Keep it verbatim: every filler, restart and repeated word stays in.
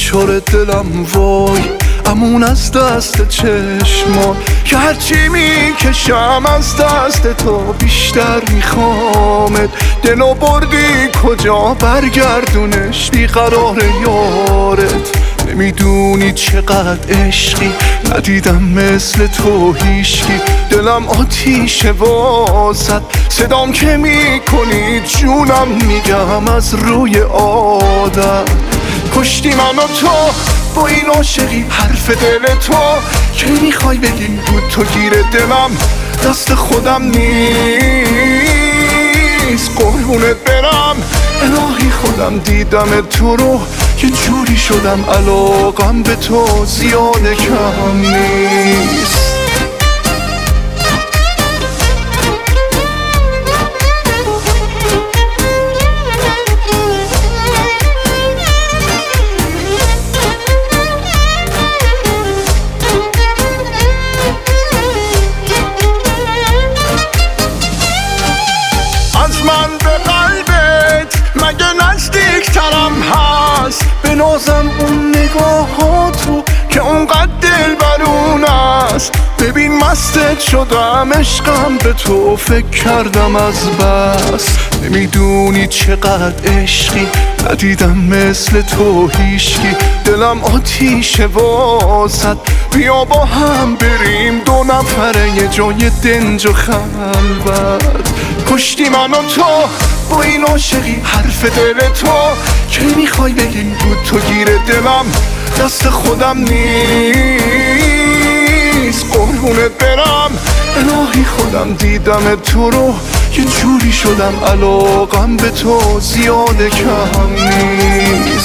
دلشور دلم وای امون از دست چشمان که هرچی میکشم از دست تو بیشتر میخوامت. دلو بردی کجا برگردونش بیقرار یارت. نمیدونی چقدر عشقی ندیدم مثل تو هیشکی. دلم آتیشه واسد صدام که میکنی جونم میگم از روی عادت. کشتی منو تو با این عاشقی حرف دل تو که میخوای بگی بود تو گیر دلم دست خودم نیست. قربونت برم الهی خودم دیدم تو رو یه جوری شدم علاقم به تو زیاده کم نیست. از من به قلبت مگه نزدیک ترم هست؟ به نازم اون نگاهاتو که اونقدر دل برون است. ببین مستت شدم عشقم به تو فکر کردم از بس. نمیدونی چقدر عشقی ندیدم مثل تو هیشکی. دلم آتیشه واسد بیا با هم بریم دو نفره یه جای دنج و خلوت. کشتی منو تو با این عاشقی حرف دل تو که میخوای بگی بود تو گیر دلم دست خودم نیست. قربونت برم الهی خودم دیدم تو رو یه جوری شدم علاقم به تو زیاده کم نیست.